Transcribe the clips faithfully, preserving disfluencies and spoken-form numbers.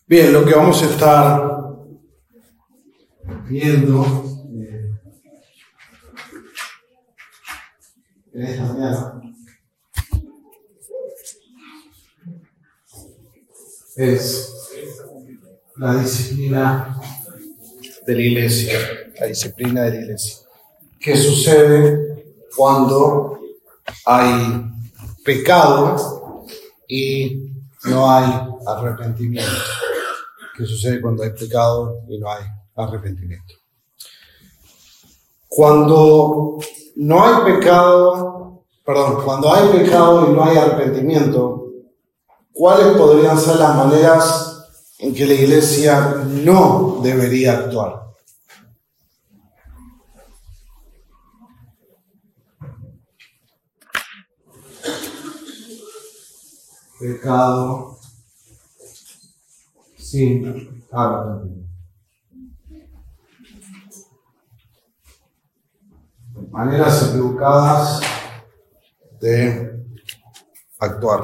Bien, lo que vamos a estar viendo eh, en esta mañana es la disciplina de la iglesia, la disciplina de la iglesia. ¿Qué sucede cuando hay pecado y no hay arrepentimiento? ¿Qué sucede cuando hay pecado y no hay arrepentimiento? Cuando no hay pecado, perdón, cuando hay pecado y no hay arrepentimiento, ¿cuáles podrían ser las maneras en que la iglesia no debería actuar? Pecado sin arrepentimiento. Maneras equivocadas de actuar.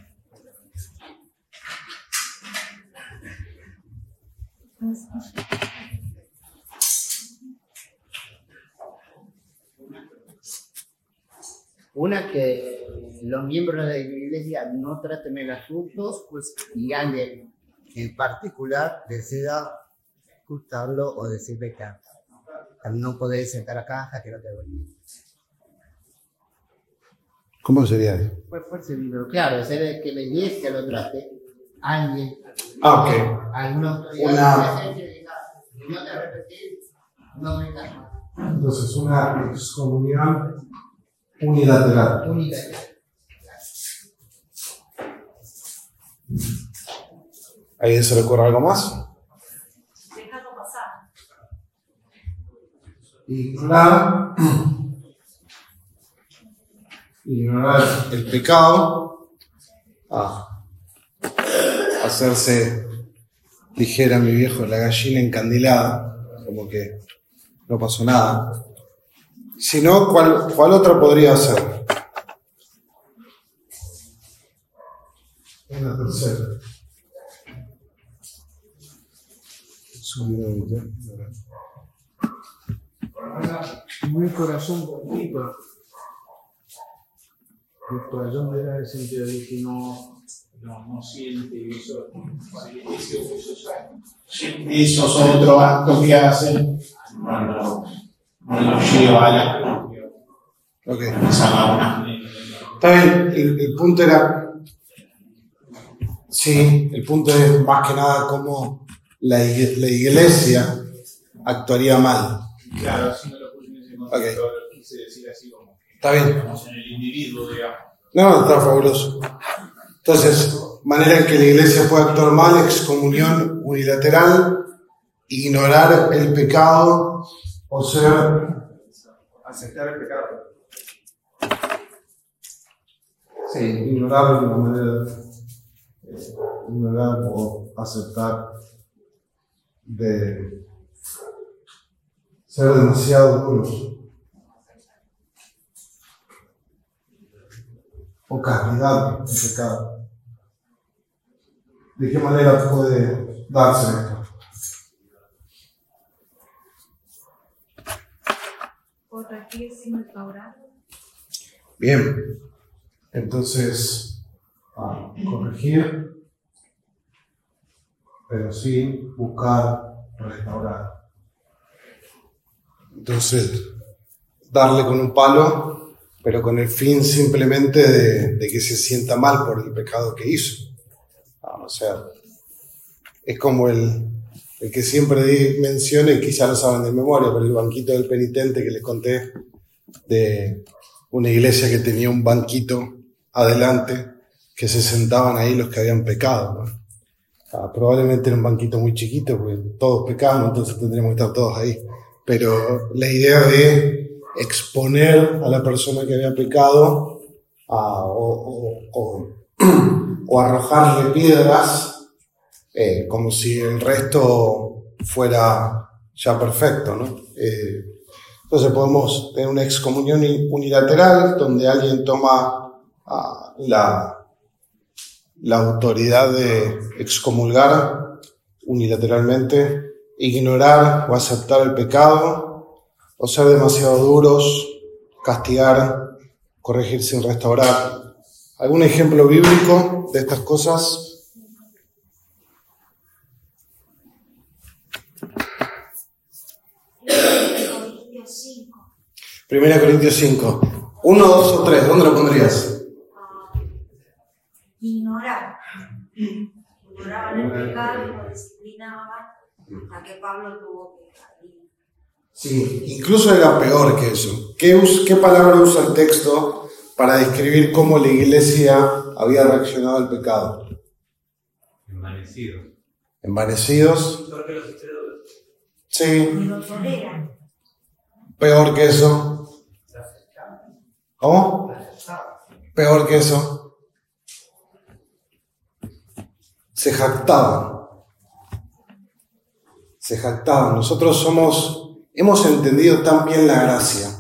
Una, que los miembros de la iglesia no traten el asunto, pues, y alguien en particular decida juzgarlo o decir pecado. No podés sentar acá hasta que no te voy. ¿Cómo sería eso? Pues fuerza de libro. Claro, ser que la iglesia lo trate. Alguien. Ah, ok. Alguna autoridad Una... que diga, no te arrepentís, no me más. Entonces, una excomunión unilateral. Unilateral. ¿Ahí se le ocurre algo más? Dejarlo pasar. Ignorar, ignorar el pecado, ah, hacerse, dijera mi viejo, la gallina encandilada, como que no pasó nada. Si no, ¿cuál, cuál otra podría ser? Una tercera. Muy corazón contigo. El corazón era el sentido de que no, no, no siente eso, esos otros actos que hacen, no, no, no los lleva a la Ok. esa. Está bien, el, el punto era, sí, el punto es más que nada cómo la, ig- la iglesia actuaría mal. Claro, si no lo puse en ese contexto, Ok. lo quise decir así como que Está bien. estamos en el individuo, digamos. No, no, está fabuloso. Entonces, manera en que la iglesia puede actuar mal, excomunión unilateral, ignorar el pecado, o sea, Aceptar el pecado. sí, ignorar de una manera, eh, ignorar o aceptar de ser demasiado duros. O castidad el pecado. ¿De qué manera puede darse esto? Corregir sin restaurar. Bien, entonces, ah, corregir, pero sí buscar restaurar. Entonces, darle con un palo, pero con el fin simplemente de, de que se sienta mal por el pecado que hizo. Ah, o sea, es como el, el que siempre di- menciono, y quizá lo saben de memoria, pero el banquito del penitente que les conté, de una iglesia que tenía un banquito adelante, que se sentaban ahí los que habían pecado, ¿no? Ah, probablemente era un banquito muy chiquito, porque todos pecamos, entonces tendríamos que estar todos ahí. Pero la idea de exponer a la persona que había pecado ah, o, o, o, o arrojarle piedras eh, como si el resto fuera ya perfecto, ¿no? Eh, entonces podemos tener una excomunión unilateral donde alguien toma ah, la, la autoridad de excomulgar unilateralmente, ignorar o aceptar el pecado, o ser demasiado duros, castigar, corregir sin restaurar. ¿Algún ejemplo bíblico de estas cosas? Primera Corintios cinco. Uno, dos o tres. ¿Dónde lo pondrías? Ignorar. Ignoraban el pecado y lo disciplinaban, hasta que Pablo tuvo que salir. Sí, incluso era peor que eso. ¿Qué, us- ¿Qué palabra usa el texto para describir cómo la iglesia había reaccionado al pecado? Envanecidos. ¿Envanecidos? Sí, Y lo toleran. peor que eso. ¿Cómo? Peor que eso. Se jactaban. Se jactaban. Nosotros somos, hemos entendido tan bien la gracia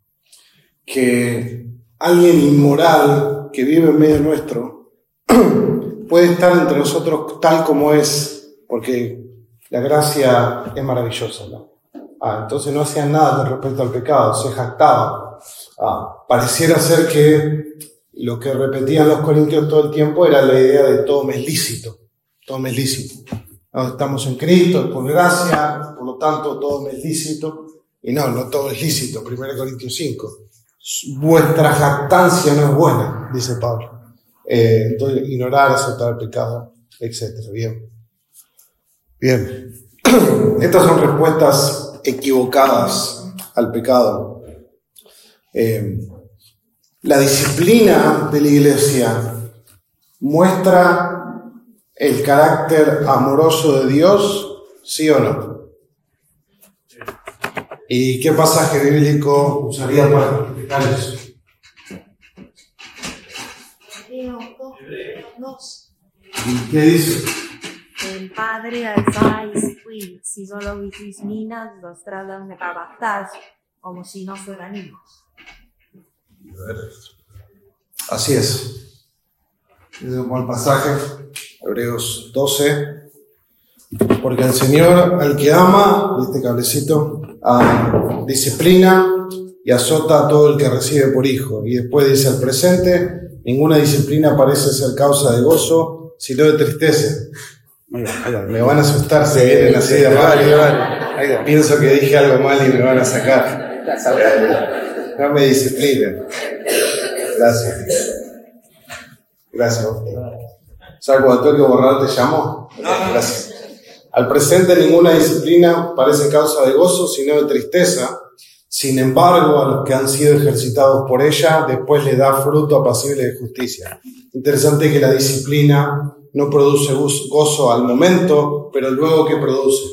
que alguien inmoral que vive en medio nuestro puede estar entre nosotros tal como es, porque la gracia es maravillosa, ¿no? Ah, entonces no hacían nada con respecto al pecado, se jactaban. Ah, pareciera ser que lo que repetían los corintios todo el tiempo era la idea de todo me es lícito, todo me es lícito. No, estamos en Cristo, por gracia, por lo tanto todo me es lícito. Y no, no todo es lícito, Primera Corintios cinco. Vuestra jactancia no es buena, dice Pablo. Eh, entonces, ignorar, aceptar el pecado, etcétera. Bien. Bien. Estas son respuestas equivocadas al pecado. Eh, la disciplina de la iglesia muestra el carácter amoroso de Dios, ¿sí o no? ¿Y qué pasaje bíblico usaría para explicar eso? Hebreos dos. ¿Y qué dice? El padre alzáis qui, si solo vicis minas, los tratan de capacitar, como si no fueran hijos. Así es. Es un buen pasaje, Hebreos doce. Porque el Señor, al que ama, este cablecito, ah, disciplina y azota a todo el que recibe por hijo. Y después dice al presente, ninguna disciplina parece ser causa de gozo, sino de tristeza. Me van a asustar si vienen así de radio. Pienso que dije algo mal y me van a sacar. No me disciplinen. Gracias. Gracias. ¿Sabes cuando tengo que borrar te llamo? Gracias. Al presente ninguna disciplina parece causa de gozo, sino de tristeza. Sin embargo, a los que han sido ejercitados por ella, después le da fruto apacible de justicia. Interesante que la disciplina no produce gozo al momento, pero luego ¿qué produce?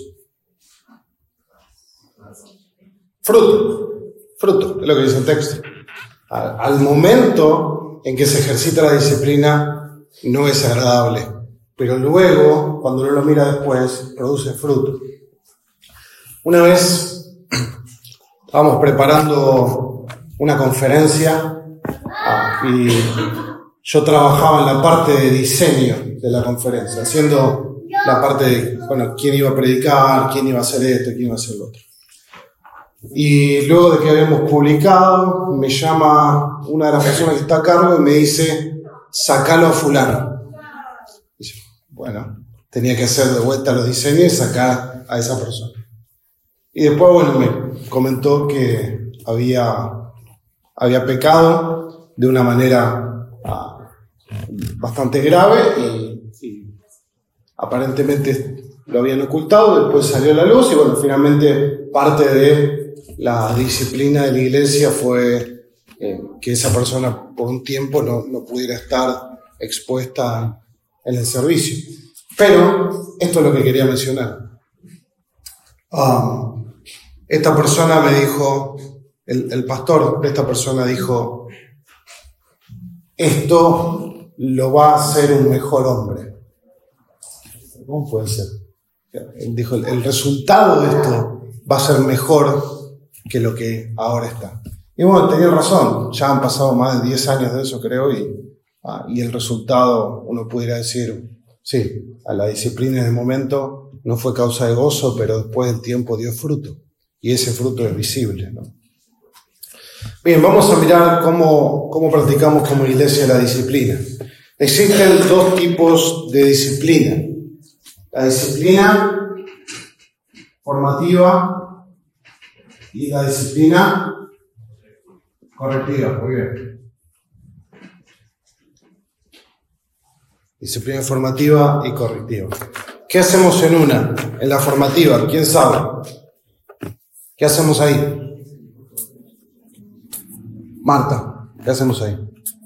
Fruto. Fruto, es lo que dice el texto. Al, al momento en que se ejercita la disciplina, no es agradable. Pero luego, cuando uno lo mira después, produce fruto. Una vez estábamos preparando una conferencia ah, y yo trabajaba en la parte de diseño de la conferencia, haciendo la parte de, bueno, quién iba a predicar, quién iba a hacer esto, quién iba a hacer lo otro. Y luego de que habíamos publicado, me llama una de las personas que está a cargo y me dice, sacalo a fulano. Bueno, tenía que hacer de vuelta los diseños y sacar a esa persona. Y después, bueno, me comentó que había, había pecado de una manera uh, bastante grave y, y aparentemente lo habían ocultado, después salió a la luz y bueno, finalmente parte de la disciplina de la iglesia fue eh, que esa persona por un tiempo no, no pudiera estar expuesta en el servicio. Pero esto es lo que quería mencionar. Um, esta persona me dijo, el, el pastor de esta persona dijo, esto lo va a hacer un mejor hombre. ¿Cómo puede ser? Él dijo, el, el resultado de esto va a ser mejor que lo que ahora está. Y bueno, tenía razón, ya han pasado más de diez años de eso creo, y, ah, y el resultado, uno pudiera decir, sí. a la disciplina en el momento no fue causa de gozo, pero después del tiempo dio fruto. Y ese fruto es visible, ¿no? Bien, vamos a mirar cómo, cómo practicamos como iglesia la disciplina. Existen dos tipos de disciplina. La disciplina formativa y la disciplina correctiva. Muy bien. Disciplina formativa y correctiva. ¿Qué hacemos en una? En la formativa, ¿quién sabe? ¿Qué hacemos ahí? Marta, ¿qué hacemos ahí?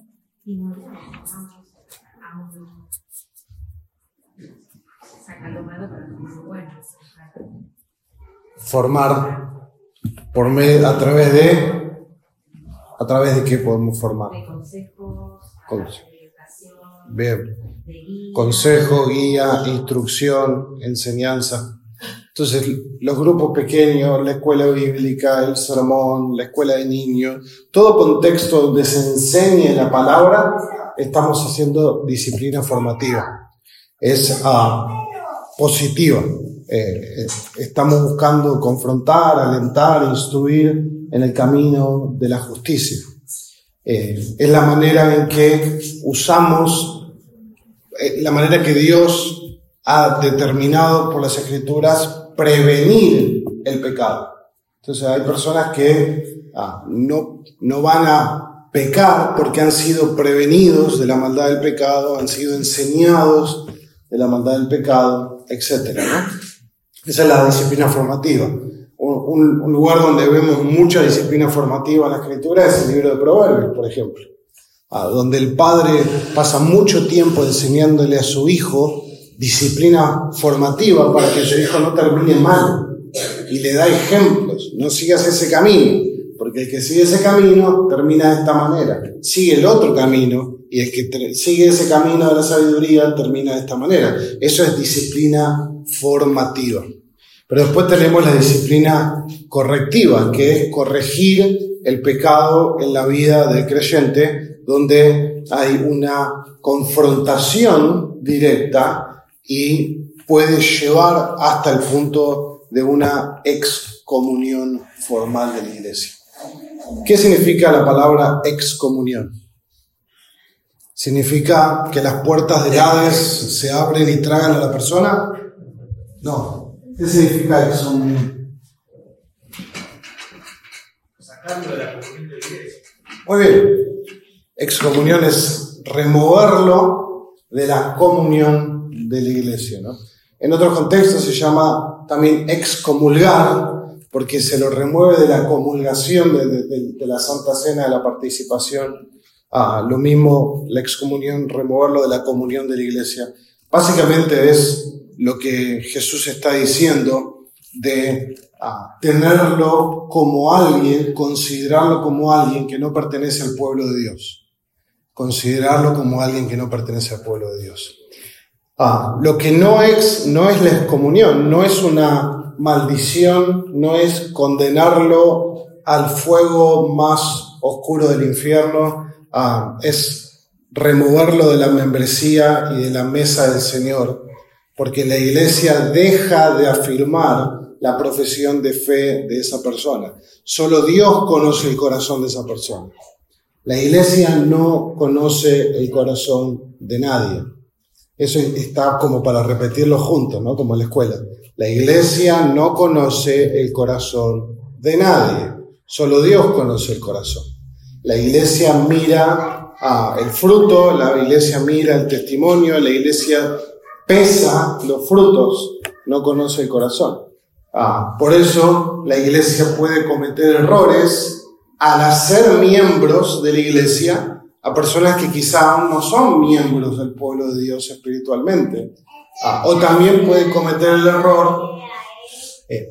Formar por medio, a través de, ¿a través de qué podemos formar? De consejos, Consejo. de educación, Bien. de guía. Consejo, guía, instrucción, enseñanza. Entonces, los grupos pequeños, la escuela bíblica, el sermón, la escuela de niños, todo contexto donde se enseñe la palabra, estamos haciendo disciplina formativa. Es uh, positiva. Eh, estamos buscando confrontar, alentar, instruir en el camino de la justicia. Eh, es la manera en que usamos, eh, la manera que Dios ha determinado por las Escrituras prevenir el pecado. Entonces hay personas que ah, no, no van a pecar porque han sido prevenidos de la maldad del pecado, han sido enseñados de la maldad del pecado, etcétera, ¿no? Esa es la disciplina formativa. Un, un, un lugar donde vemos mucha disciplina formativa en la Escritura es el libro de Proverbios, por ejemplo, ah, donde el padre pasa mucho tiempo enseñándole a su hijo disciplina formativa para que su hijo no termine mal, y le da ejemplos. No sigas ese camino, porque el que sigue ese camino termina de esta manera. Sigue el otro camino, y el que ter- sigue ese camino de la sabiduría termina de esta manera. Eso es disciplina formativa. Pero después tenemos la disciplina correctiva, que es corregir el pecado en la vida del creyente, donde hay una confrontación directa y puede llevar hasta el punto de una excomunión formal de la iglesia. ¿Qué significa la palabra excomunión? ¿Significa que las puertas del Hades se abren y tragan a la persona? No. ¿Qué significa excomunión? Sacarlo de la comunión de la iglesia. Muy bien. Excomunión es removerlo de la comunión de la iglesia, ¿no? En otros contextos se llama también excomulgar, porque se lo remueve de la comulgación, de, de, de la Santa Cena, de la participación. Ah, lo mismo la excomunión, removerlo de la comunión de la iglesia. Básicamente es lo que Jesús está diciendo de ah, tenerlo como alguien, considerarlo como alguien que no pertenece al pueblo de Dios. Considerarlo como alguien que no pertenece al pueblo de Dios. Ah, lo que no es, no es la excomunión, no es una maldición, no es condenarlo al fuego más oscuro del infierno, ah, es removerlo de la membresía y de la mesa del Señor, porque la iglesia deja de afirmar la profesión de fe de esa persona. Solo Dios conoce el corazón de esa persona. La iglesia no conoce el corazón de nadie. Eso está como para repetirlo juntos, ¿no? Como en la escuela. La iglesia no conoce el corazón de nadie. Solo Dios conoce el corazón. La iglesia mira ah, el fruto, la iglesia mira el testimonio, la iglesia pesa los frutos, no conoce el corazón. Ah, por eso la iglesia puede cometer errores al hacer miembros de la iglesia a personas que quizá aún no son miembros del pueblo de Dios espiritualmente. Ah, o también puede cometer el error, eh,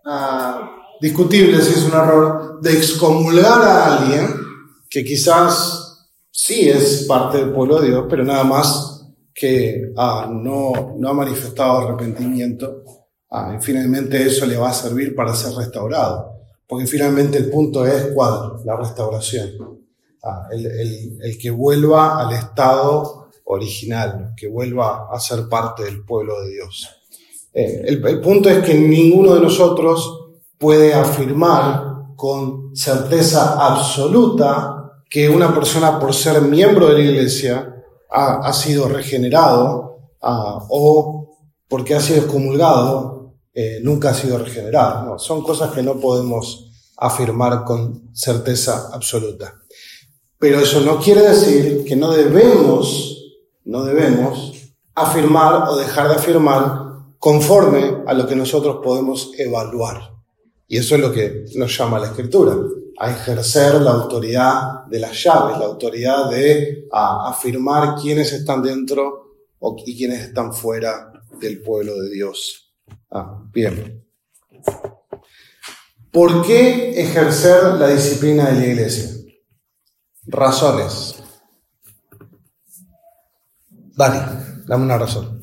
ah, discutible si es un error, de excomulgar a alguien que quizás sí es parte del pueblo de Dios, pero nada más que ah, no, no ha manifestado arrepentimiento. Ah, y finalmente eso le va a servir para ser restaurado. Porque finalmente el punto es ¿cuál? La restauración. Ah, el, el, el que vuelva al estado original, que vuelva a ser parte del pueblo de Dios. Eh, el, el punto es que ninguno de nosotros puede afirmar con certeza absoluta que una persona, por ser miembro de la iglesia, ha, ha sido regenerado uh, o porque ha sido excomulgado, eh, nunca ha sido regenerado. No, son cosas que no podemos afirmar con certeza absoluta. Pero eso no quiere decir que no debemos, no debemos afirmar o dejar de afirmar conforme a lo que nosotros podemos evaluar. Y eso es lo que nos llama la Escritura, a ejercer la autoridad de las llaves, la autoridad de a, afirmar quiénes están dentro o, y quiénes están fuera del pueblo de Dios. Ah, bien. ¿Por qué ejercer la disciplina de la iglesia? Razones. Dani, dame una razón.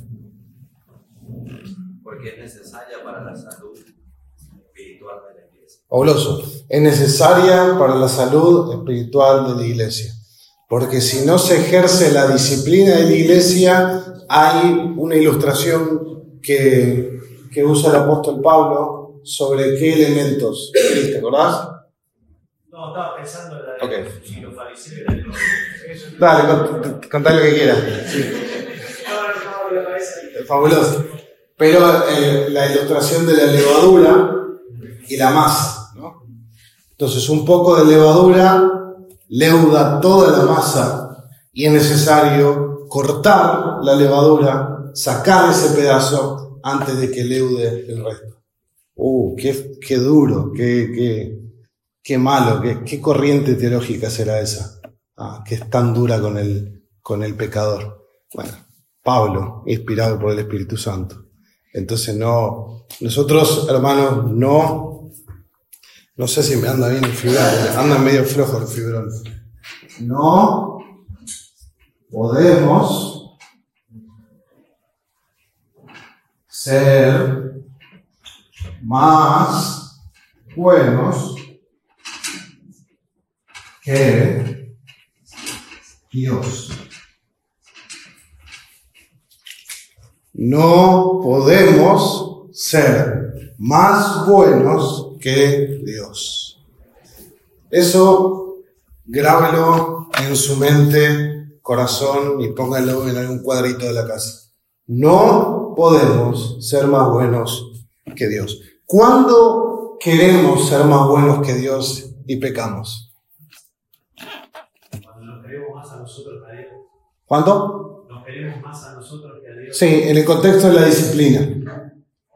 Porque es necesaria para la salud espiritual de la iglesia. Fabuloso. Es necesaria para la salud espiritual de la iglesia. Porque si no se ejerce la disciplina de la iglesia, hay una ilustración que, que usa el apóstol Pablo sobre qué elementos. ¿Te acordás? No, estaba pensando en la Okay. si los fariseos eran los... Dale, contá lo que quieras. Sí. No, no, no, no, esa. Fabuloso. Pero eh, la ilustración de la levadura y la masa, ¿no? Entonces, un poco de levadura leuda toda la masa y es necesario cortar la levadura, sacar ese pedazo antes de que leude el resto. Uh, qué, qué duro, qué, qué, qué malo, qué, qué corriente teológica será esa, ah, que es tan dura con el, con el pecador. Bueno, Pablo, inspirado por el Espíritu Santo. Entonces, no, nosotros, hermanos, no, no sé si me anda bien el fibrón, anda medio flojo el fibrón. No podemos ser más buenos que Dios. No podemos ser más buenos que Dios. Eso grábelo en su mente, corazón y póngalo en algún cuadrito de la casa. No podemos ser más buenos que Dios. ¿Cuándo queremos ser más buenos que Dios y pecamos? Cuando nos queremos más a nosotros que a Dios. ¿Cuándo? Nos queremos más a nosotros que a Dios. Sí, en el contexto de la disciplina.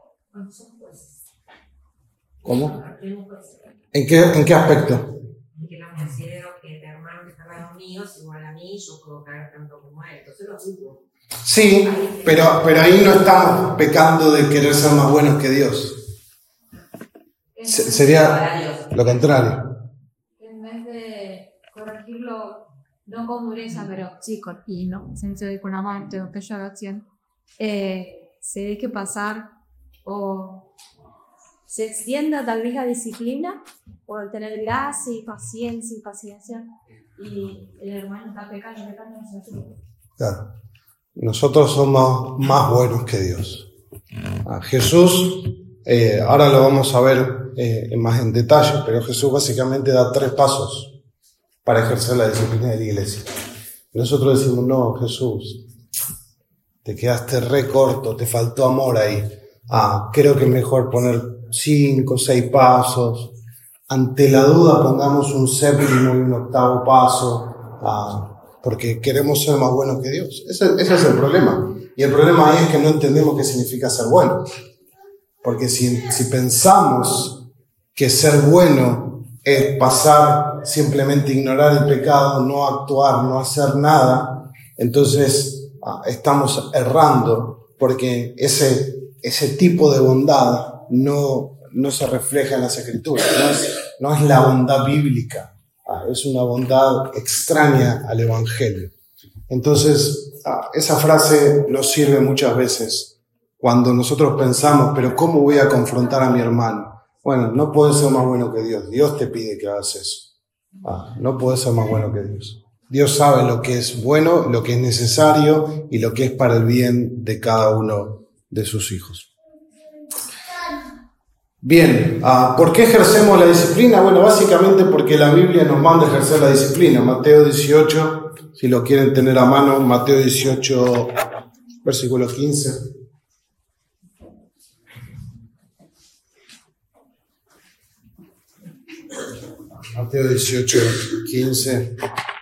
¿Cómo? ¿En qué, en qué aspecto? Que no considero que el hermano que está al lado mío es igual a mí, yo puedo caer tanto como él, entonces lo juzgo. Sí, pero, pero ahí no estamos pecando de querer ser más buenos que Dios. Se- sería lo contrario. En vez de corregirlo, no con dureza, pero sí con, y no, senso de con amante o que yo haga acción, eh, se deje pasar o se extienda tal vez la disciplina por tener gracia y paciencia y paciencia y el hermano está pecando, pecando, nosotros. Claro. Nosotros somos más buenos que Dios. Ah, Jesús, eh, ahora lo vamos a ver eh, más en detalle, pero Jesús básicamente da tres pasos para ejercer la disciplina de la iglesia. Nosotros decimos, no, Jesús, te quedaste re corto, te faltó amor ahí. Ah, creo que es mejor poner cinco, seis pasos. Ante la duda pongamos un séptimo y un octavo paso, ah, porque queremos ser más buenos que Dios. Ese, ese es el problema. Y el problema ahí es que no entendemos qué significa ser bueno. Porque si, si pensamos que ser bueno es pasar, simplemente ignorar el pecado, no actuar, no hacer nada, entonces ah, estamos errando, porque ese, ese tipo de bondad no, no se refleja en las Escrituras, no es, no es la bondad bíblica, ah, es una bondad extraña al Evangelio. Entonces, ah, esa frase nos sirve muchas veces cuando nosotros pensamos, pero ¿cómo voy a confrontar a mi hermano? Bueno, no puedes ser más bueno que Dios. Dios te pide que hagas eso. Ah, no puedes ser más bueno que Dios. Dios sabe lo que es bueno, lo que es necesario y lo que es para el bien de cada uno de sus hijos. Bien, uh, ¿por qué ejercemos la disciplina? Bueno, básicamente porque la Biblia nos manda a ejercer la disciplina. Mateo dieciocho, si lo quieren tener a mano, Mateo dieciocho, versículo quince. Mateo dieciocho, quince.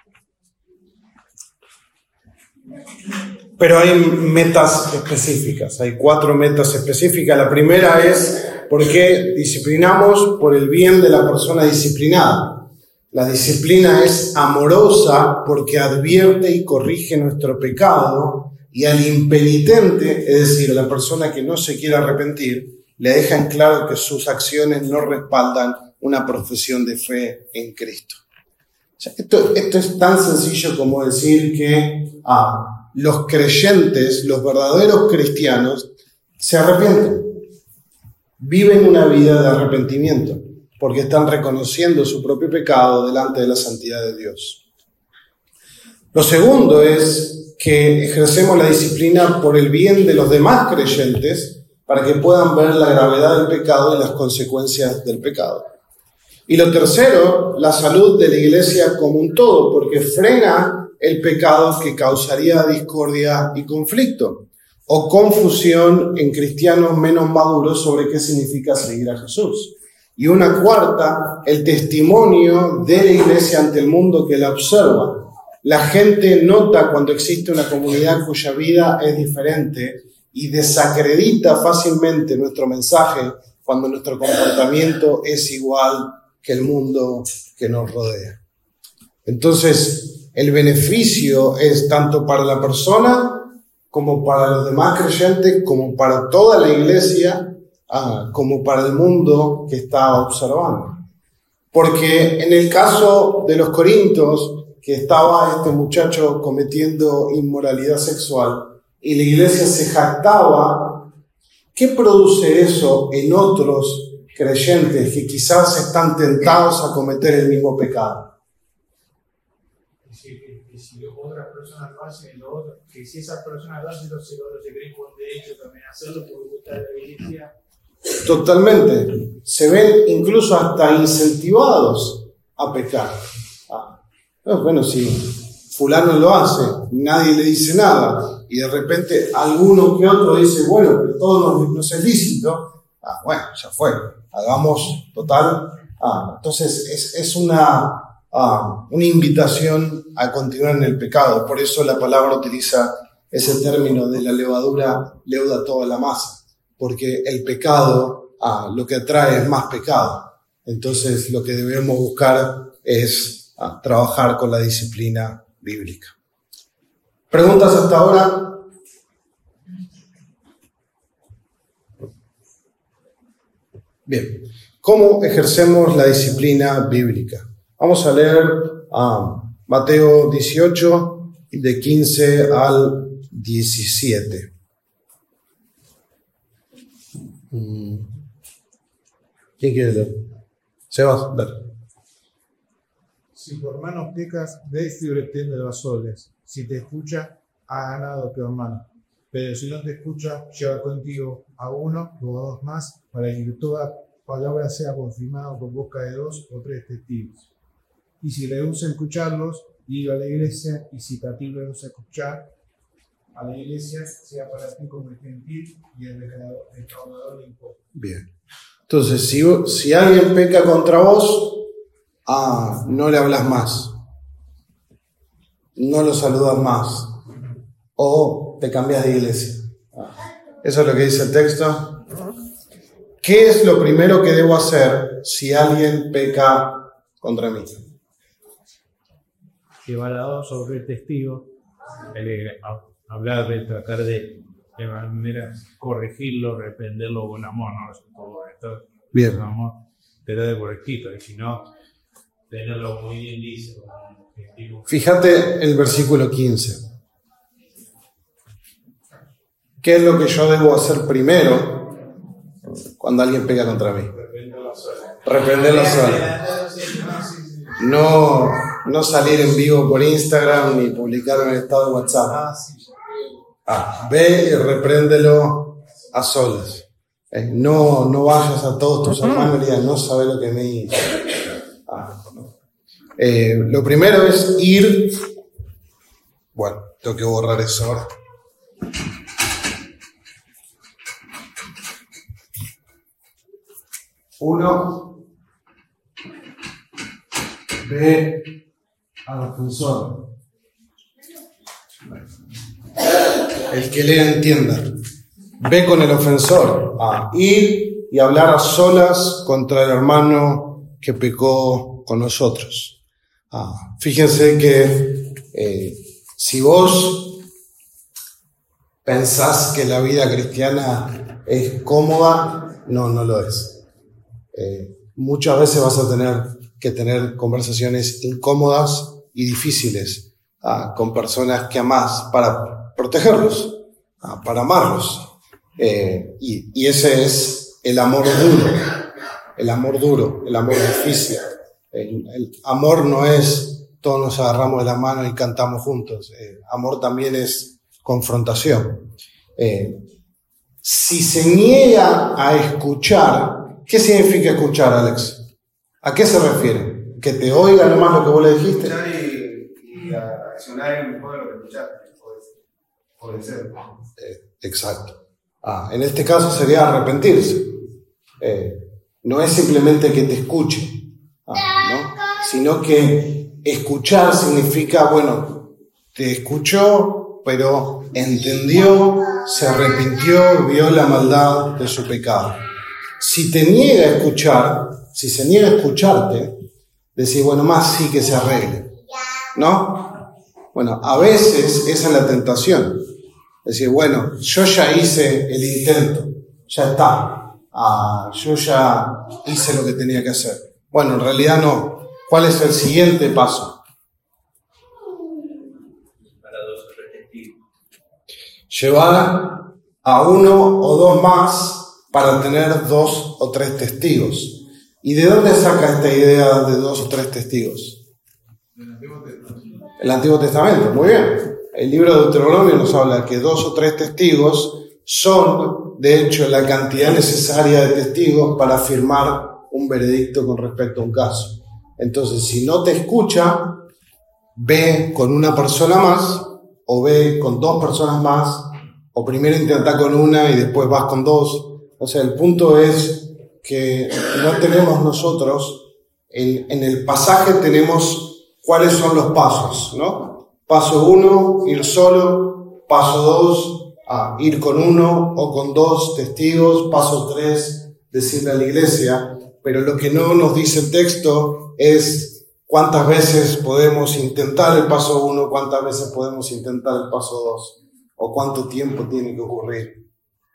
Pero hay metas específicas, hay cuatro metas específicas. La primera es porque disciplinamos por el bien de la persona disciplinada. La disciplina es amorosa porque advierte y corrige nuestro pecado, y al impenitente, es decir, a la persona que no se quiere arrepentir, le deja en claro que sus acciones no respaldan una profesión de fe en Cristo. O sea, esto, esto es tan sencillo como decir que ah, los creyentes, los verdaderos cristianos, se arrepienten. Viven una vida de arrepentimiento porque están reconociendo su propio pecado delante de la santidad de Dios. Lo segundo es que ejercemos la disciplina por el bien de los demás creyentes para que puedan ver la gravedad del pecado y las consecuencias del pecado. Y lo tercero, la salud de la iglesia como un todo, porque frena el pecado que causaría discordia y conflicto o confusión en cristianos menos maduros sobre qué significa seguir a Jesús. Y una cuarta, el testimonio de la iglesia ante el mundo que la observa. La gente nota cuando existe una comunidad cuya vida es diferente y desacredita fácilmente nuestro mensaje cuando nuestro comportamiento es igual que el mundo que nos rodea. Entonces, el beneficio es tanto para la persona como para los demás creyentes, como para toda la iglesia, ah, como para el mundo que está observando. Porque en el caso de los corintios, que estaba este muchacho cometiendo inmoralidad sexual y la iglesia se jactaba, ¿qué produce eso en otros creyentes que quizás están tentados a cometer el mismo pecado? Que si otras personas lo hacen, lo otro, que si esas personas lo hacen, los otros se creen con derecho también a hacerlo por gustar de la iglesia. Totalmente. Se ven incluso hasta incentivados a pecar. Ah, bueno, si fulano lo hace, nadie le dice nada, y de repente alguno que otro dice, bueno, pero todo no, no es lícito, ah, bueno, ya fue, hagamos total. Ah, entonces es, es una... Uh, una invitación a continuar en el pecado. Por eso la palabra utiliza ese término de la levadura leuda toda la masa, porque el pecado uh, lo que atrae es más pecado. Entonces lo que debemos buscar es uh, trabajar con la disciplina bíblica. ¿Preguntas hasta ahora? Bien, ¿cómo ejercemos la disciplina bíblica? Vamos a leer uh, Mateo dieciocho, de quince al diecisiete. ¿Quién quiere leer? Sebas, dale. Si tu hermano pecas, ve y repréndelo a soles. Si te escucha, ha ganado a tu hermano. Pero si no te escucha, lleva contigo a uno o a dos más, para que toda palabra sea confirmada por boca de dos o tres testigos. Y si rehúsa escucharlos, diga a la iglesia, y si para ti rehúsa escuchar a la iglesia, sea para ti como el gentil y el recaudador de impuestos. Bien. Entonces, si, si alguien peca contra vos, ah, no le hablas más, no lo saludas más, o te cambias de iglesia. Eso es lo que dice el texto. ¿Qué es lo primero que debo hacer si alguien peca contra mí? Llevar a dos sobre el testigo, hablar de tratar de, de manera corregirlo, reprenderlo con amor, no todo esto. Bien. Con amor, pero de por escrito, y si no, tenerlo muy bien listo. Fíjate el versículo quince. ¿Qué es lo que yo debo hacer primero cuando alguien pega contra mí? Reprenderlo sola. Reprenderlo sola. No. no salir en vivo por Instagram ni publicar en el estado de WhatsApp. Ah, ve y repréndelo a solas. Eh, no, no vayas a todos tus hermanos y digas, no sabes lo que me hizo. Ah, no. Eh, lo primero es ir. Bueno, tengo que borrar eso ahora. Uno, ve al ofensor. El que lea entienda. Ve con el ofensor a ir y hablar a solas contra el hermano que pecó con nosotros. Ah, fíjense que eh, si vos pensás que la vida cristiana es cómoda, no, no lo es. Eh, muchas veces vas a tener que tener conversaciones incómodas y difíciles ah, con personas que amás para protegerlos, ah, para amarlos. Eh, y, y ese es el amor duro, el amor duro, el amor difícil. El, el amor no es todos nos agarramos de la mano y cantamos juntos. Eh, amor también es confrontación. Eh, si se niega a escuchar, ¿qué significa escuchar, Alex? ¿A qué se refiere? ¿Que te oiga nomás lo que vos le dijiste? Escuchar y, y accionar en mejor de lo que escuchaste. Puede ser. Eh, exacto. Ah, en este caso sería arrepentirse. Eh, no es simplemente que te escuche, ah, ¿no? Sino que escuchar significa, bueno, te escuchó, pero entendió, se arrepintió, vio la maldad de su pecado. Si te niega a escuchar, si se niega a escucharte, decís, bueno, más sí que se arregle, ¿no? Bueno, a veces esa es la tentación. Decir, bueno, yo ya hice el intento, ya está, ah, yo ya hice lo que tenía que hacer. Bueno, en realidad no. ¿Cuál es el siguiente paso? Para dos o tres testigos. Llevar a uno o dos más para tener dos o tres testigos. ¿Y de dónde saca esta idea de dos o tres testigos? El Antiguo Testamento, muy bien. El libro de Deuteronomio nos habla que dos o tres testigos son, de hecho, la cantidad necesaria de testigos para firmar un veredicto con respecto a un caso. Entonces, si no te escucha, ve con una persona más, o ve con dos personas más, o primero intenta con una y después vas con dos. O sea, el punto es que no tenemos nosotros, en, en el pasaje tenemos cuáles son los pasos, ¿no? Paso uno, ir solo. Paso dos, ah, ir con uno o con dos testigos. Paso tres, decirle a la iglesia. Pero lo que no nos dice el texto es cuántas veces podemos intentar el paso uno, cuántas veces podemos intentar el paso dos, o cuánto tiempo tiene que ocurrir.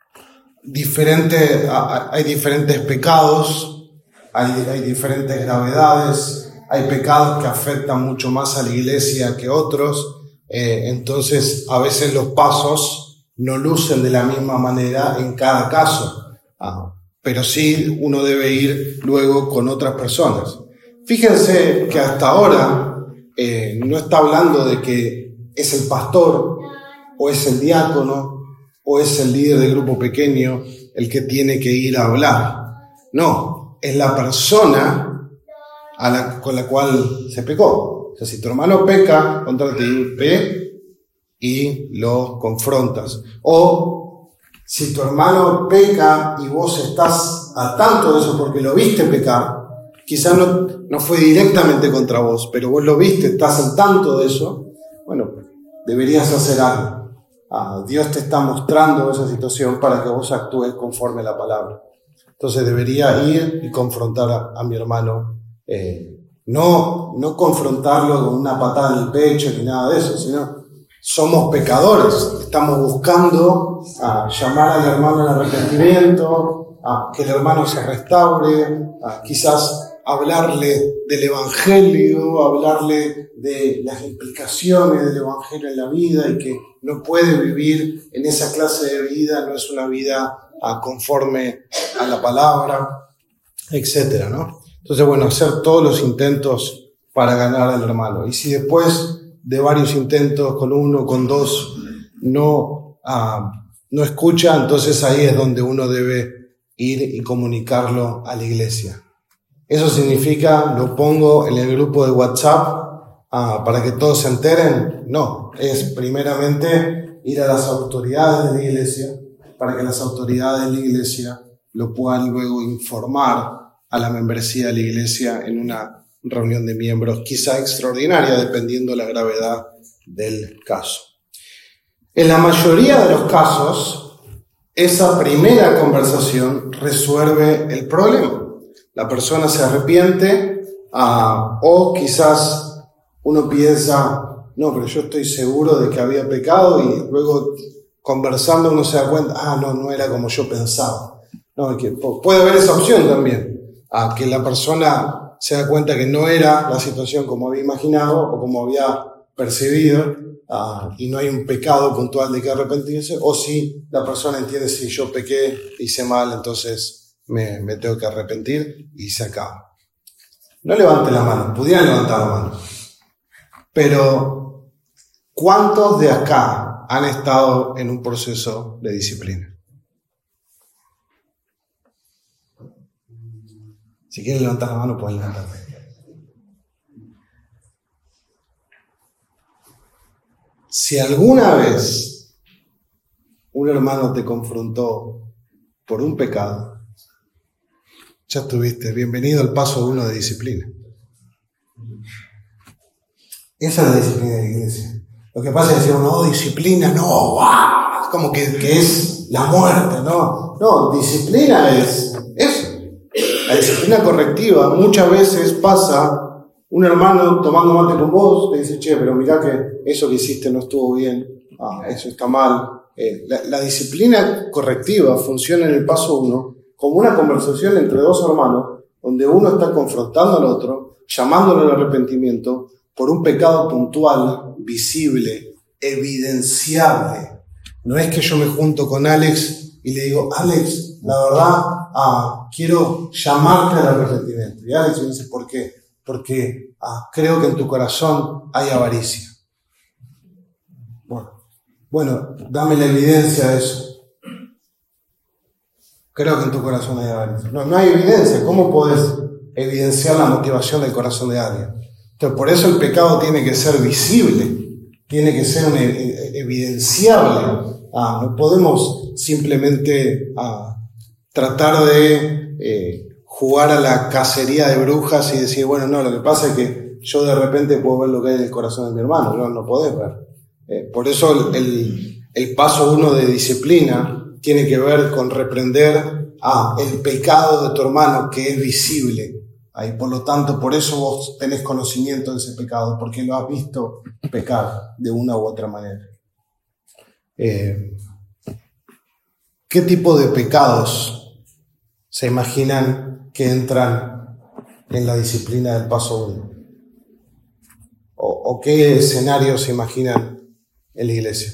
Diferente, hay diferentes pecados, hay, hay diferentes gravedades. Hay pecados que afectan mucho más a la iglesia que otros, eh, entonces a veces los pasos no lucen de la misma manera en cada caso, ah, pero sí uno debe ir luego con otras personas. Fíjense que hasta ahora eh, no está hablando de que es el pastor o es el diácono o es el líder del grupo pequeño el que tiene que ir a hablar. No, es la persona a la, con la cual se pecó. O sea, si tu hermano peca contra ti, ve y lo confrontas. O si tu hermano peca y vos estás al tanto de eso porque lo viste pecar, quizás no, no fue directamente contra vos, pero vos lo viste, estás al tanto de eso, bueno, deberías hacer algo. Ah, Dios te está mostrando esa situación para que vos actúes conforme a la palabra. Entonces debería ir y confrontar a, a mi hermano. Eh, no, no confrontarlo con una patada en el pecho ni nada de eso, sino somos pecadores, estamos buscando a llamar al hermano al arrepentimiento, a que el hermano se restaure, a quizás hablarle del evangelio, hablarle de las implicaciones del evangelio en la vida y que no puede vivir en esa clase de vida, no es una vida a, conforme a la palabra, etcétera, ¿no? Entonces, bueno, hacer todos los intentos para ganar al hermano. Y si después de varios intentos, con uno, con dos, no, uh, no escucha, entonces ahí es donde uno debe ir y comunicarlo a la iglesia. Eso significa, lo pongo en el grupo de WhatsApp uh, para que todos se enteren. No, es primeramente ir a las autoridades de la iglesia para que las autoridades de la iglesia lo puedan luego informar a la membresía de la iglesia en una reunión de miembros, quizá extraordinaria, dependiendo de la gravedad del caso. En la mayoría de los casos, esa primera conversación resuelve el problema. La persona se arrepiente uh, o quizás uno piensa, no, pero yo estoy seguro de que había pecado, y luego conversando uno se da cuenta, ah, no, no era como yo pensaba. No, que puede haber esa opción también, a que la persona se da cuenta que no era la situación como había imaginado o como había percibido, uh, y no hay un pecado puntual de que arrepentirse, o si la persona entiende, si yo pequé, hice mal, entonces me, me tengo que arrepentir y se acaba. No levante la mano, pudieran levantar la mano, pero ¿cuántos de acá han estado en un proceso de disciplina? Si quieren levantar la mano, pueden levantar. Si alguna vez un hermano te confrontó por un pecado, ya estuviste. Bienvenido al paso uno de disciplina. Esa es la disciplina de la iglesia. Lo que pasa es que decimos, no, disciplina, no, wow, como que, que es la muerte, no. No, disciplina es eso. La disciplina correctiva muchas veces pasa, un hermano tomando mate con vos, te dice, che, pero mirá que eso que hiciste no estuvo bien, ah, eso está mal. Eh, la, la disciplina correctiva funciona en el paso uno como una conversación entre dos hermanos, donde uno está confrontando al otro, llamándolo al arrepentimiento por un pecado puntual, visible, evidenciable. No es que yo me junto con Alex y le digo, Alex, la verdad, ah, quiero llamarte al arrepentimiento. Y Alex me dice, ¿por qué? Porque ah, creo que en tu corazón hay avaricia. Bueno, bueno, dame la evidencia de eso. Creo que en tu corazón hay avaricia. No, no hay evidencia. ¿Cómo podés evidenciar la motivación del corazón de alguien? Entonces, por eso el pecado tiene que ser visible, tiene que ser un, evidenciable. Ah, no podemos simplemente ah, tratar de eh, jugar a la cacería de brujas y decir, bueno, no, lo que pasa es que yo de repente puedo ver lo que hay en el corazón de mi hermano. No, no podés ver. Eh, por eso el, el, el paso uno de disciplina tiene que ver con reprender ah, el pecado de tu hermano, que es visible. Ah, y por lo tanto, por eso vos tenés conocimiento de ese pecado, porque lo has visto pecar de una u otra manera. Eh, ¿Qué tipo de pecados se imaginan que entran en la disciplina del paso uno? ¿O, o qué escenarios se imaginan en la iglesia?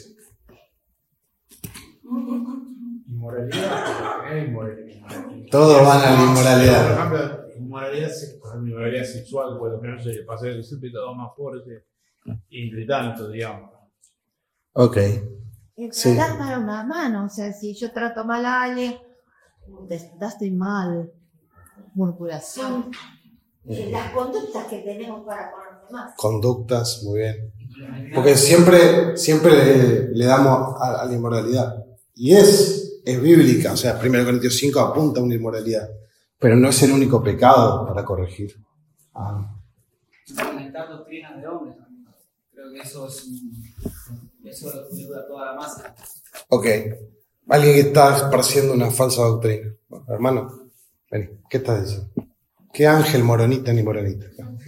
Inmoralidad, es inmoralidad. Todos van a la inmoralidad. Por ejemplo, inmoralidad, inmoralidad sexual, por lo menos se pasa el pecado más fuerte y tanto, digamos. Ok. El Sí. tratar mal a una mano, o sea, si yo trato mal a alguien, te daste mal, murmuración. Las conductas que tenemos para con los demás. Conductas, muy bien. Porque siempre, siempre le, le damos a, a la inmoralidad. Y es, es bíblica, o sea, primero Corintios cinco apunta a una inmoralidad. Pero no es el único pecado para corregir. Ah. Implementar doctrinas de hombres. Creo que eso es un, eso ayuda a toda la masa. Ok. Alguien que está esparciendo una falsa doctrina. Bueno, hermano, vení, ¿qué estás diciendo? ¿Qué ángel moronita ni moronita?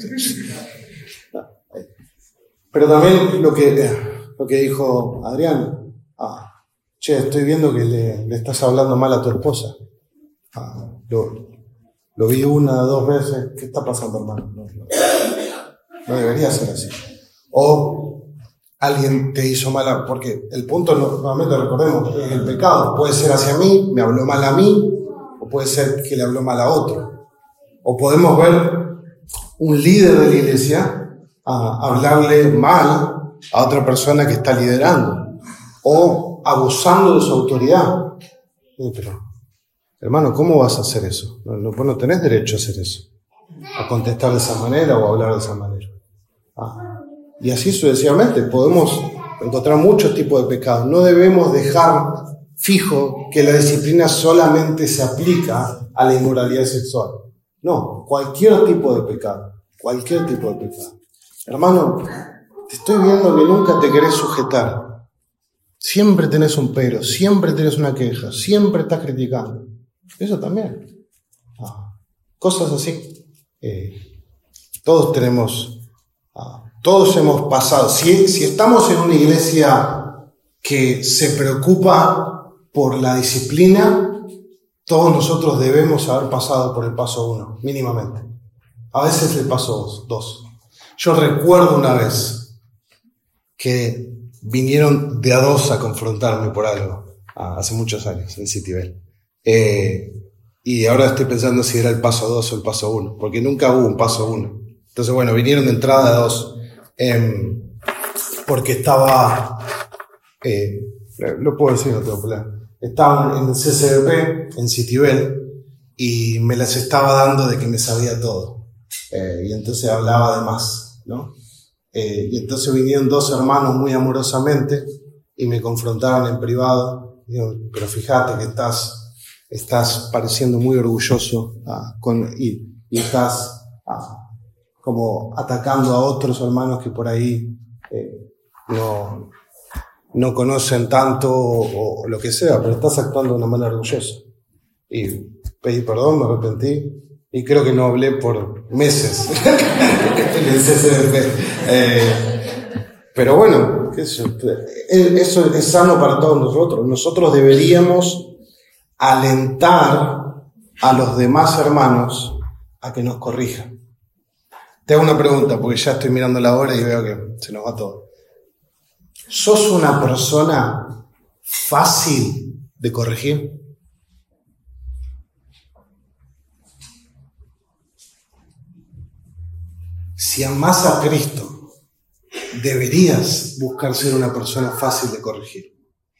Pero también lo que, lo que dijo Adrián. Ah, che, estoy viendo que le, le estás hablando mal a tu esposa. Ah, lo, lo vi una, dos veces. ¿Qué está pasando, hermano? No, no, no debería ser así. O alguien te hizo mal, porque el punto, nuevamente recordemos, es el pecado. Puede ser hacia mí, me habló mal a mí, o puede ser que le habló mal a otro. O podemos ver un líder de la iglesia a hablarle mal a otra persona que está liderando o abusando de su autoridad. Pero, hermano, ¿cómo vas a hacer eso? No, no, vos no tenés derecho a hacer eso, a contestar de esa manera o a hablar de esa manera. Ah. Y así sucesivamente podemos encontrar muchos tipos de pecados. No debemos dejar fijo que la disciplina solamente se aplica a la inmoralidad sexual. No, cualquier tipo de pecado, cualquier tipo de pecado. Hermano, te estoy viendo que nunca te querés sujetar. Siempre tenés un pero, siempre tenés una queja, siempre estás criticando. Eso también. Ah, cosas así. Eh, todos tenemos, ah, todos hemos pasado. Si, si estamos en una iglesia que se preocupa por la disciplina, todos nosotros debemos haber pasado por el paso uno, mínimamente. A veces el paso dos. Yo recuerdo una vez que vinieron de a dos a confrontarme por algo, hace muchos años, en Citibel. Eh, y ahora estoy pensando si era el paso dos o el paso uno, porque nunca hubo un paso uno. Entonces, bueno, vinieron de entrada de a dos, eh, porque estaba, eh, lo puedo decir, no tengo problema, estaban en el C C B P, en Citibel, y me las estaba dando de que me sabía todo. Eh, y entonces hablaba de más, ¿no? Eh, y entonces vinieron dos hermanos muy amorosamente y me confrontaron en privado. Digo, pero fíjate que estás, estás pareciendo muy orgulloso ah, con, y, y estás ah, como atacando a otros hermanos que por ahí eh, no, no conocen tanto o, o lo que sea, pero estás actuando de una manera orgullosa. Y pedí perdón, me arrepentí. Y creo que no hablé por meses en el C C B P. Eh, pero bueno, qué sé yo, eso es sano para todos nosotros. Nosotros deberíamos alentar a los demás hermanos a que nos corrijan. Te hago una pregunta, porque ya estoy mirando la hora y veo que se nos va todo. ¿Sos una persona fácil de corregir? Si amás a Cristo, deberías buscar ser una persona fácil de corregir.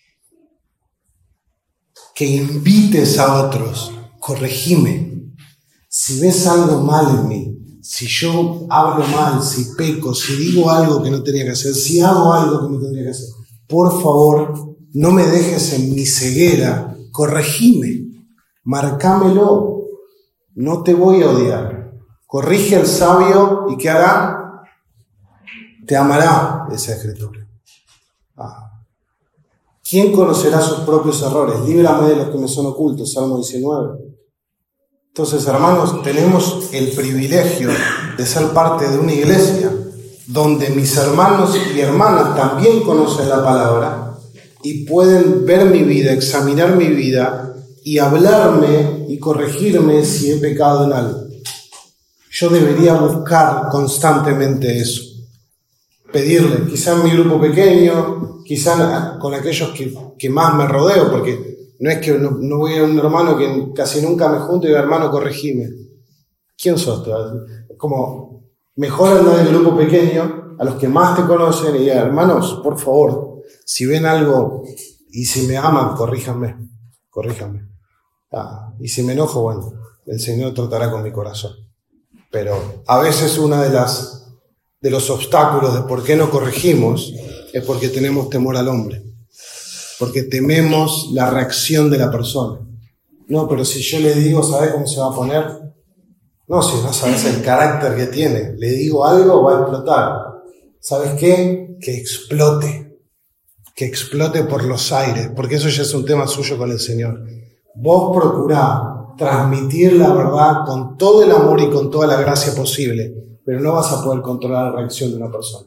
Que invites a otros, corregime. Si ves algo mal en mí, si yo hablo mal, si peco, si digo algo que no tenía que hacer, si hago algo que no tendría que hacer, por favor, no me dejes en mi ceguera, corregime, marcámelo, no te voy a odiar. Corrige al sabio y ¿qué hará? Te amará, esa escritura. Ah. ¿Quién conocerá sus propios errores? Líbrame de los que me son ocultos, Salmo diecinueve. Entonces, hermanos, tenemos el privilegio de ser parte de una iglesia donde mis hermanos y hermanas también conocen la palabra y pueden ver mi vida, examinar mi vida y hablarme y corregirme si he pecado en algo. Yo debería buscar constantemente eso. Pedirle, quizá en mi grupo pequeño, quizá con aquellos que, que más me rodeo, porque no es que no, no voy a un hermano que casi nunca me junto y digo, hermano, corregime. ¿Quién sos tú? Como mejor andar en el grupo pequeño, a los que más te conocen, y diga, hermanos, por favor, si ven algo y si me aman, corríjanme, corríjanme. Ah, y si me enojo, bueno, el Señor tratará con mi corazón. Pero a veces una de las de los obstáculos de por qué no corregimos es porque tenemos temor al hombre, porque tememos la reacción de la persona. No, pero si yo le digo, ¿sabes cómo se va a poner? No, si no sabes el carácter que tiene, le digo algo, va a explotar. ¿Sabes qué? Que explote, que explote por los aires, porque eso ya es un tema suyo con el Señor. Vos procurá transmitir la verdad con todo el amor y con toda la gracia posible, pero no vas a poder controlar la reacción de una persona.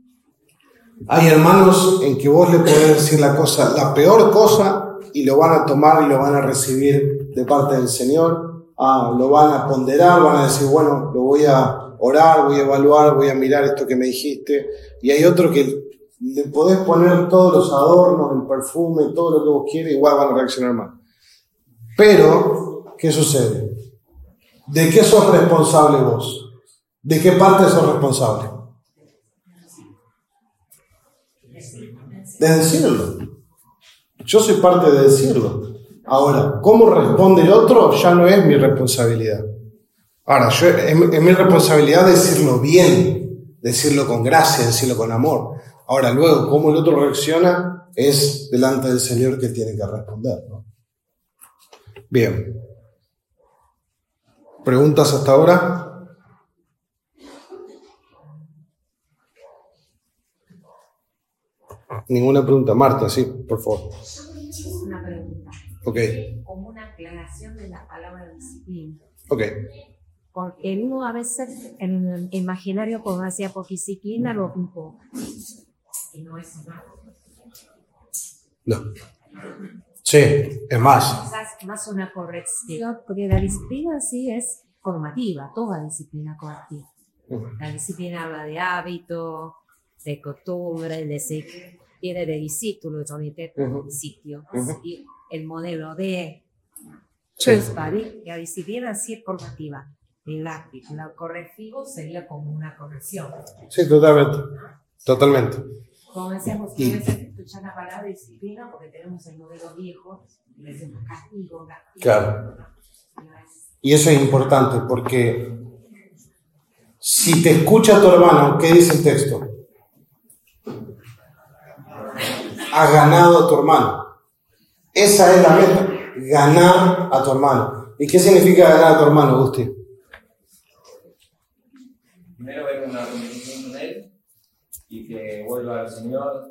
Hay hermanos en que vos le podés decir la cosa, la peor cosa, y lo van a tomar y lo van a recibir de parte del Señor, ah, lo van a ponderar, van a decir, bueno, lo voy a orar, voy a evaluar, voy a mirar esto que me dijiste, y hay otro que le podés poner todos los adornos, el perfume, todo lo que vos quieras, igual van a reaccionar mal. Pero ¿qué sucede? ¿De qué sos responsable vos? ¿De qué parte sos responsable? De decirlo. Yo soy parte de decirlo. Ahora, ¿cómo responde el otro? Ya no es mi responsabilidad. Ahora, yo, es, es mi responsabilidad decirlo bien, decirlo con gracia, decirlo con amor. Ahora, luego, cómo el otro reacciona es delante del Señor que tiene que responder, ¿no? Bien. ¿Preguntas hasta ahora? Ninguna pregunta. Marta, sí, por favor. Una pregunta. Ok. Como una aclaración de la palabra disciplina. Ok. Porque uno a veces en el imaginario cuando hacía por disciplina lo ocupó. Y no es malo. No. Sí, es más. Quizás más una corrección, porque la disciplina sí es formativa, toda disciplina correctiva. La disciplina habla de hábito, de costumbre, de ser, tiene de discípulo, de uh-huh. sitio. Uh-huh. Y el modelo de Chesbari, la disciplina sí es formativa. El hábito, el correctivo sería como una corrección. Sí, totalmente. Totalmente. Como decíamos, a veces escuchar la palabra disciplina porque tenemos el modelo viejo y decimos castigo, castigo. Claro. Y eso es importante porque si te escucha tu hermano, ¿qué dice el texto? Has ganado a tu hermano. Esa es la meta, ganar a tu hermano. ¿Y qué significa ganar a tu hermano, Gusti? Primero ver una arrepentimiento en él y que vuelva al Señor.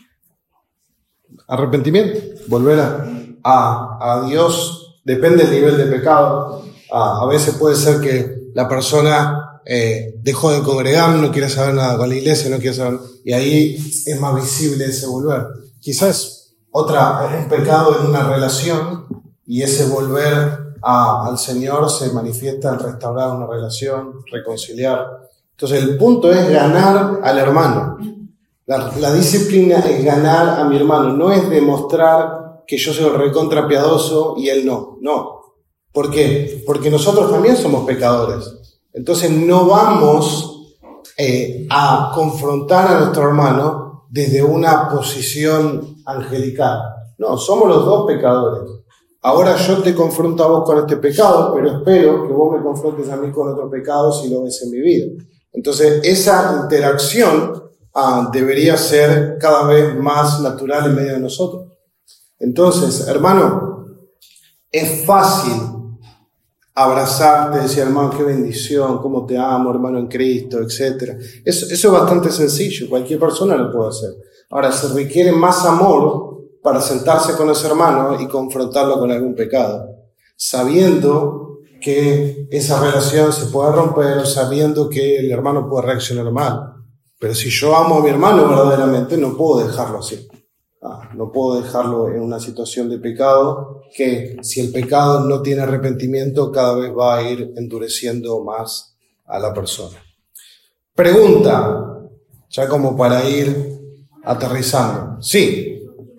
Arrepentimiento, volver a, a, a Dios, depende del nivel de pecado. A, a veces puede ser que la persona eh, dejó de congregar, no quiere saber nada con la iglesia, no quiere saber, y ahí es más visible ese volver. Quizás otra, un pecado en una relación y ese volver a, al Señor se manifiesta en restaurar una relación, reconciliar. Entonces el punto es ganar al hermano. La, la disciplina es ganar a mi hermano, no es demostrar que yo soy recontra piadoso y él no, no. ¿Por qué? Porque nosotros también somos pecadores. Entonces no vamos eh, a confrontar a nuestro hermano desde una posición angelical. No, somos los dos pecadores. Ahora yo te confronto a vos con este pecado, pero espero que vos me confrontes a mí con otro pecado si lo ves en mi vida. Entonces esa interacción ah, debería ser cada vez más natural en medio de nosotros. Entonces, hermano, es fácil abrazarte, decir, hermano, qué bendición, cómo te amo, hermano en Cristo, etcétera. Eso, eso es bastante sencillo, cualquier persona lo puede hacer. Ahora, se requiere más amor para sentarse con ese hermano y confrontarlo con algún pecado, sabiendo que esa relación se puede romper, sabiendo que el hermano puede reaccionar mal. Pero si yo amo a mi hermano verdaderamente, no puedo dejarlo así. Ah, no puedo dejarlo en una situación de pecado que, si el pecado no tiene arrepentimiento, cada vez va a ir endureciendo más a la persona. Pregunta, ya como para ir aterrizando. Sí.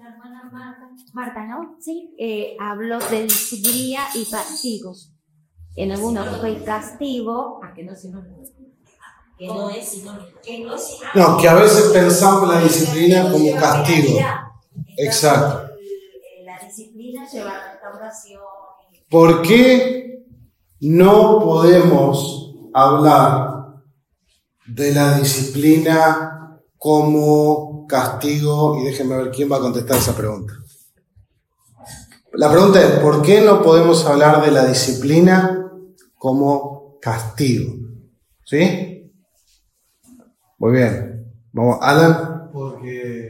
Marta, ¿no? Sí, eh, habló de disciplina y castigos. En algunos fue castigo, ah, que no es sinónimo. Que no es sinónimo. Que no es sinónimo. No, que a veces pensamos la disciplina como castigo. Exacto. La disciplina lleva a la restauración. ¿Por qué no podemos hablar de la disciplina como castigo? Y déjenme ver quién va a contestar esa pregunta. La pregunta es, ¿por qué no podemos hablar de la disciplina como castigo? ¿Sí? Muy bien. Vamos, Alan. Porque...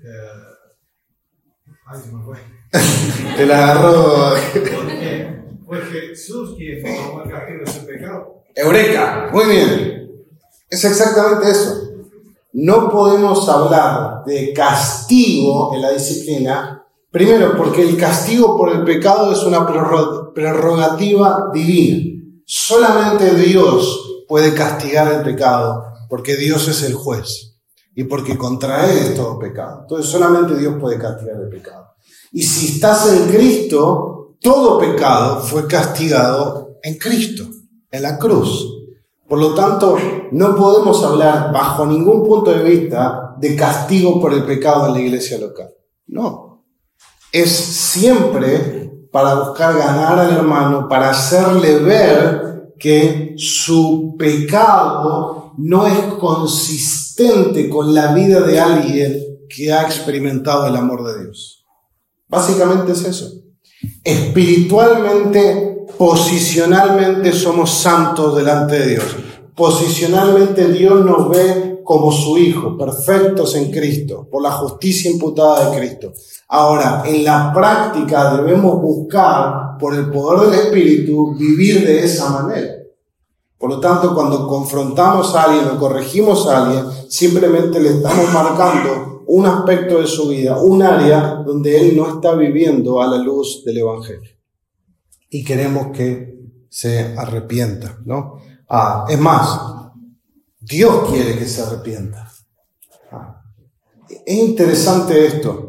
Ay, se me fue. Te la agarró. ¿Por qué? Porque Jesús quiere tomar el castigo de ese pecado. Eureka, muy bien. Es exactamente eso. No podemos hablar de castigo en la disciplina, primero porque el castigo por el pecado es una prerrogativa divina. Solamente Dios puede castigar el pecado, porque Dios es el juez. Y porque contra Él es todo pecado. Entonces solamente Dios puede castigar el pecado. Y si estás en Cristo, todo pecado fue castigado en Cristo, en la cruz. Por lo tanto, no podemos hablar bajo ningún punto de vista de castigo por el pecado en la iglesia local. No. Es siempre para buscar ganar al hermano, para hacerle ver que su pecado no es consistente con la vida de alguien que ha experimentado el amor de Dios. Básicamente es eso. Espiritualmente, posicionalmente somos santos delante de Dios. Posicionalmente Dios nos ve como su Hijo, perfectos en Cristo, por la justicia imputada de Cristo. Ahora, en la práctica debemos buscar, por el poder del Espíritu, vivir de esa manera. Por lo tanto, cuando confrontamos a alguien o corregimos a alguien, simplemente le estamos marcando un aspecto de su vida, un área donde él no está viviendo a la luz del Evangelio. Y queremos que se arrepienta, ¿no? Ah, es más, Dios quiere que se arrepienta. Ah, es interesante esto.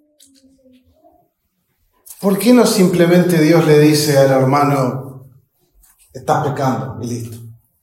¿Por qué no simplemente Dios le dice al hermano, estás pecando y listo?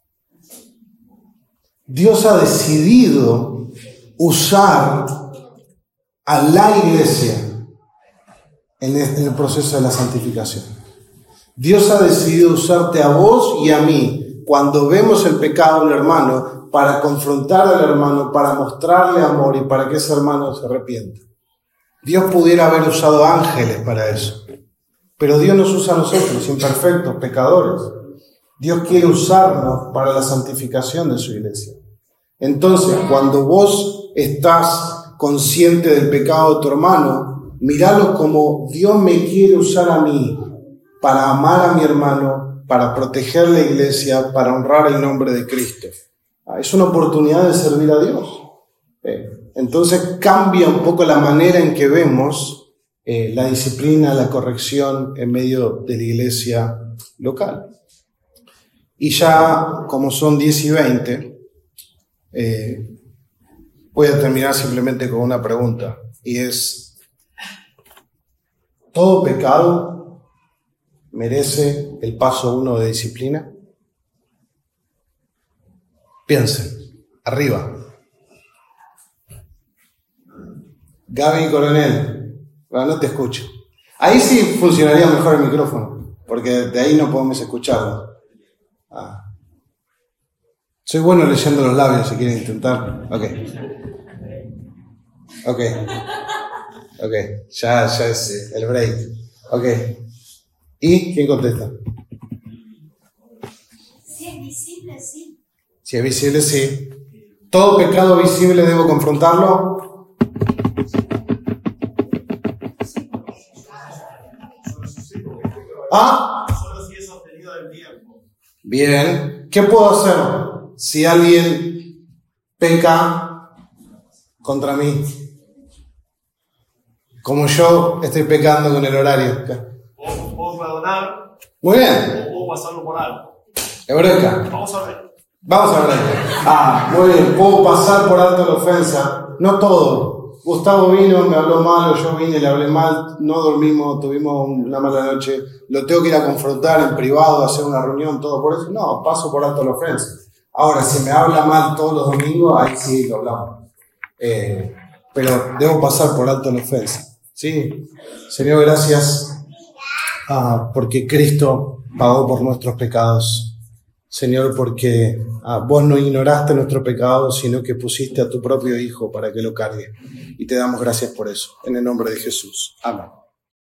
Dios ha decidido usar a la iglesia en el proceso de la santificación. Dios ha decidido usarte a vos y a mí cuando vemos el pecado del hermano para confrontar al hermano, para mostrarle amor y para que ese hermano se arrepienta. Dios pudiera haber usado ángeles para eso, pero Dios nos usa a nosotros, imperfectos, pecadores. Dios quiere usarnos para la santificación de su iglesia. Entonces, cuando vos estás consciente del pecado de tu hermano, míralo como Dios me quiere usar a mí para amar a mi hermano, para proteger la iglesia, para honrar el nombre de Cristo. Es una oportunidad de servir a Dios. Entonces cambia un poco la manera en que vemos eh, la disciplina, la corrección en medio de la iglesia local. Y ya como son diez y veinte, eh, voy a terminar simplemente con una pregunta, y es: ¿todo pecado merece el paso uno de disciplina? Piensen, arriba. Gaby Coronel, bueno, no te escucho. Ahí sí funcionaría mejor el micrófono, porque de ahí no podemos escucharlo. Ah. Soy bueno leyendo los labios, si quieren intentar. Ok. Ok. Ok, ya, ya es el break. Ok. ¿Y quién contesta? Si es visible, sí. Si es visible, sí. ¿Todo pecado visible debo confrontarlo? ¿Ah? Solo si es sostenido del tiempo. Bien. ¿Qué puedo hacer si alguien peca contra mí? Como yo estoy pecando con el horario. Puedo, puedo perdonar. Muy bien. O puedo pasarlo por alto. Eureka. Vamos a ver. Vamos a ver. Ah, muy bien. Puedo pasar por alto la ofensa. No todo. Gustavo vino, me habló mal, o yo vine, le hablé mal, no dormimos, tuvimos una mala noche, lo tengo que ir a confrontar en privado, hacer una reunión, todo por eso. No, paso por alto la ofensa. Ahora, si me habla mal todos los domingos, ahí sí lo hablamos. Eh, pero debo pasar por alto la ofensa. ¿Sí? Señor, gracias ah, porque Cristo pagó por nuestros pecados. Señor, porque ah, vos no ignoraste nuestro pecado, sino que pusiste a tu propio Hijo para que lo cargue. Y te damos gracias por eso. En el nombre de Jesús. Amén.